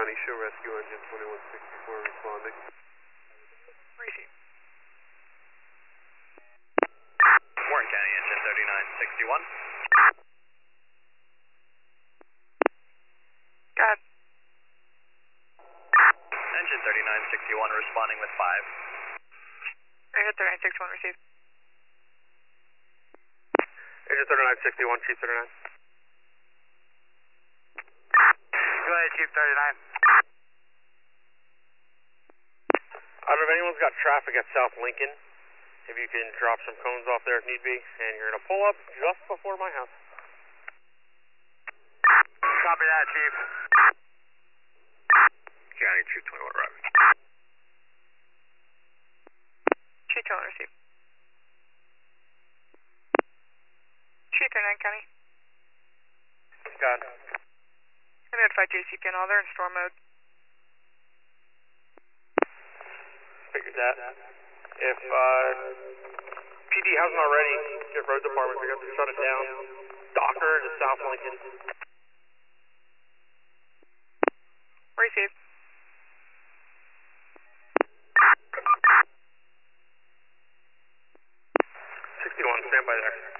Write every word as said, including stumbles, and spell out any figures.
County, show rescue engine twenty-one sixty-four responding. Receive. Warren County, engine thirty-nine sixty-one. Go ahead. Engine thirty-nine sixty-one responding with five. Engine thirty-nine sixty-one, receive. Engine thirty-nine sixty-one, Chief thirty-nine. Go ahead, Chief thirty-nine. I don't know if anyone's got traffic at South Lincoln. If you can drop some cones off there if need be, and you're going to pull up just before my house. Copy that, Chief. County, Chief twenty-one, arriving. Chief twenty-one, receive. Chief thirty-nine County. Got it. I notified J C P and all, they're in storm mode. Figured that. If uh, P D hasn't already, get road department, they're going to shut it down. Docker to South Lincoln. Receive. sixty-one, stand by there.